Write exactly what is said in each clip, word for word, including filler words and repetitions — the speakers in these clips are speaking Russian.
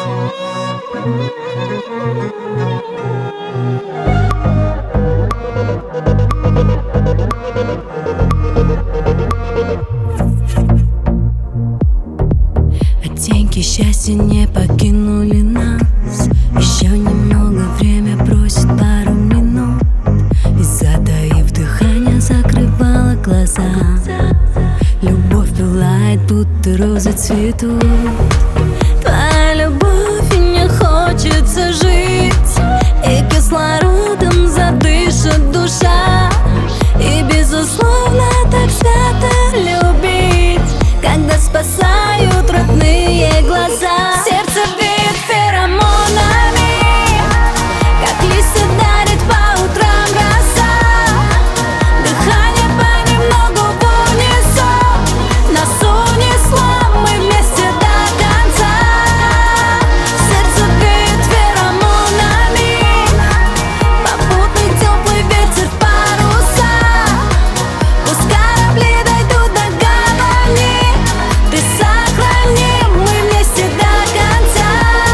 Оттенки счастья не покинули нас. Еще немного, время просит пару минут. И, затаив дыхание, закрывала глаза. Любовь пылает, будто розы цветут. Твоя любовь, и мне хочется жить, и кислородом задышит душа. И, безусловно, так свято любить, когда спасают родные глаза. Сердце бьет феромонами, как листья дарит по утрам роса. Дыхание понемногу в унисон нас унесло, мы вместе до конца. Сердце бьет феромонами, попутный теплый ветер в паруса. Пусть корабли дойдут до гавани, ты сохрани, мы вместе до конца.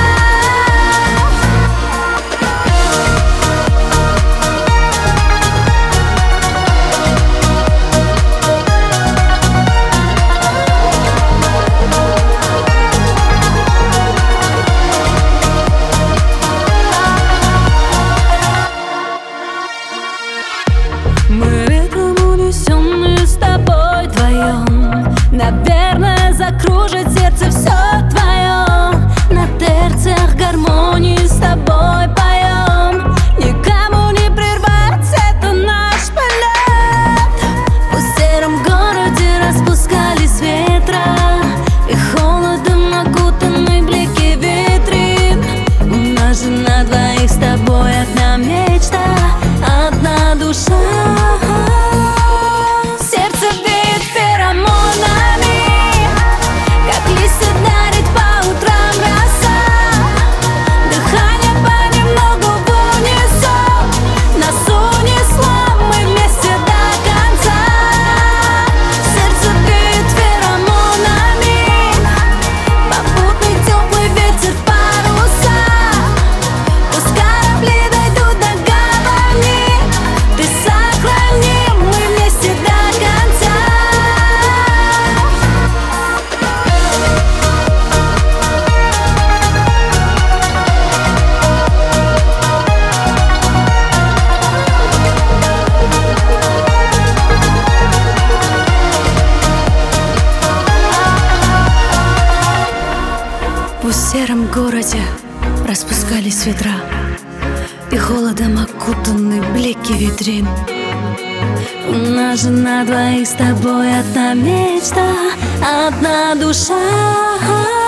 Мы ветром унесенные с тобой вдвоем. Наверное, закружит сердце все твое. На терциях гармонии с тобой поем. Никому не прервать, это наш полет. В сером городе распускались ветра, и холодом окутаны блики витрин. У нас же на двоих с тобой одна мечта, одна душа. Сердце бьет феромонами, как листья дарит по утрам роса. Дыхание понемногу в унисон нас унесло, мы вместе до конца. Сердце бьет феромонами, попутный теплый ветер в паруса. Пусть корабли дойдут до гавани, ты сохрани, мы вместе до конца. В сером городе распускались ветра, и холодом окутаны блики витрин. У нас же на двоих с тобой одна мечта, одна душа.